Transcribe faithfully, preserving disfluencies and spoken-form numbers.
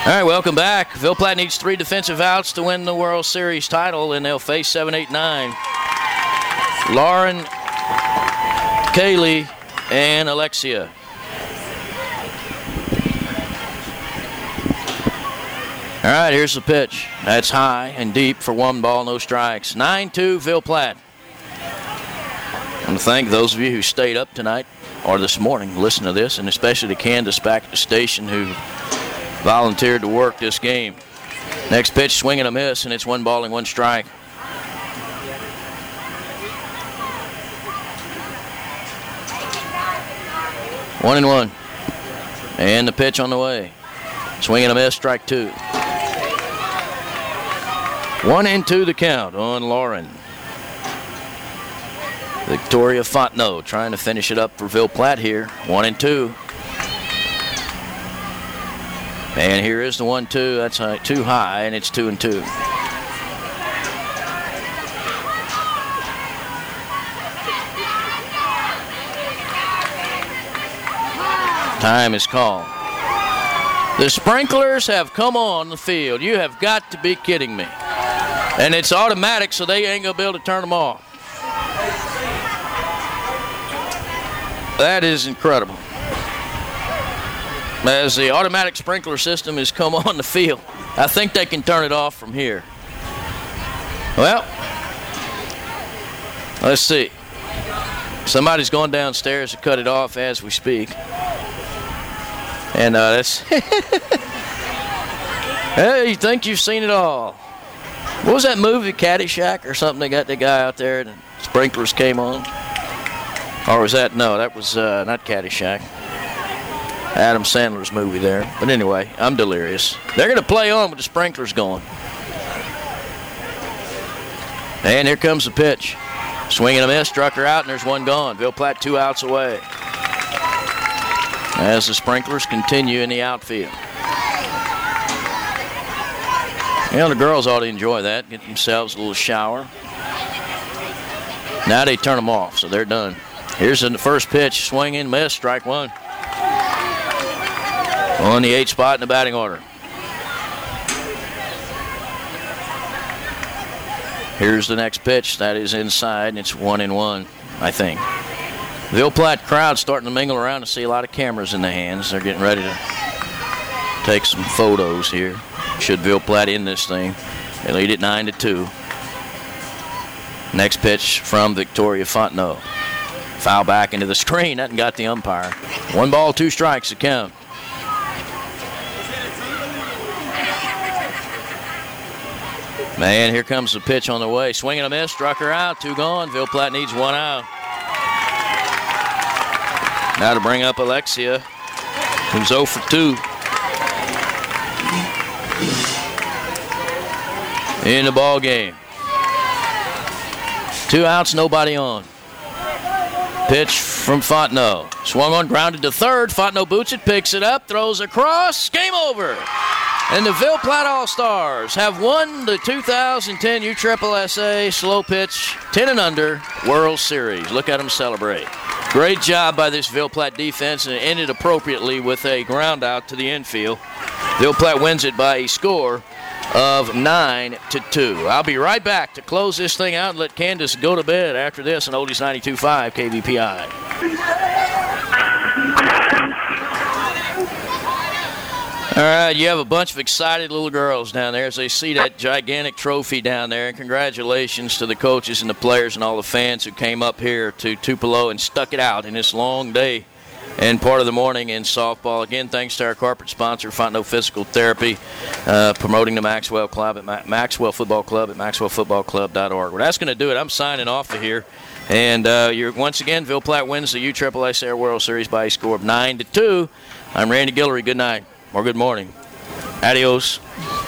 All right, welcome back. Ville Platte needs three defensive outs to win the World Series title, and they'll face seven, eight, nine. Lauren, Kaylee, and Alexia. All right, here's the pitch. That's high and deep for one ball, no strikes. nine two, Ville Platte. I want to thank those of you who stayed up tonight or this morning to listen to this, and especially to Candace back at the station who volunteered to work this game. Next pitch, swing and a miss, and it's one ball and one strike. One and one. And the pitch on the way. Swing and a miss, strike two. One and two the count on Lauren. Victoria Fontenot trying to finish it up for Ville Platte here. One and two. And here is the one two. That's uh, too high, and it's two and two. Time is called. The sprinklers have come on the field. You have got to be kidding me. And it's automatic, so they ain't going to be able to turn them off. That is incredible. As the automatic sprinkler system has come on the field, I think they can turn it off from here. Well, let's see. Somebody's going downstairs to cut it off as we speak. And uh, that's... Hey, you think you've seen it all. What was that movie, Caddyshack or something? They got the guy out there and the sprinklers came on. Or was that... No, that was uh, not Caddyshack. Adam Sandler's movie there. But anyway, I'm delirious. They're going to play on with the sprinklers going. And here comes the pitch. Swing and a miss, struck her out, and there's one gone. Ville Platte two outs away. As the sprinklers continue in the outfield. You know, the girls ought to enjoy that, get themselves a little shower. Now they turn them off, so they're done. Here's the first pitch, swing and miss, strike one. On the eighth spot in the batting order. Here's the next pitch. That is inside, and it's one and one, I think. Ville Platte crowd starting to mingle around and see a lot of cameras in the hands. They're getting ready to take some photos here. Should Ville Platte in this thing. They lead it nine to two. Next pitch from Victoria Fontenot. Foul back into the screen. That got the umpire. One ball, two strikes to count. Man, here comes the pitch on the way. Swing and a miss, struck her out, two gone. Ville Platte needs one out. Now to bring up Alexia, who's oh for two. In the ball game. Two outs, nobody on. Pitch from Fontenot. Swung on, grounded to third. Fontenot boots it, picks it up, throws across. Game over. And the Ville Platte All-Stars have won the two thousand ten U S S A Slow Pitch ten and Under World Series. Look at them celebrate. Great job by this Ville Platte defense, and it ended appropriately with a ground out to the infield. Ville Platte wins it by a score of nine to two. I'll be right back to close this thing out and let Candace go to bed after this on Oldies ninety-two point five K V P I. All right, you have a bunch of excited little girls down there as they see that gigantic trophy down there. And congratulations to the coaches and the players and all the fans who came up here to Tupelo and stuck it out in this long day and part of the morning in softball. Again, thanks to our corporate sponsor, Fontenot Physical Therapy, uh, promoting the Maxwell Club at Ma- Maxwell Football Club at maxwell football club dot org. Well, that's going to do it. I'm signing off of here. And uh, you're, once again, Ville Platte wins the U S S A World Series by a score of nine to two. I'm Randy Guillory. Good night. Or good morning. Adios.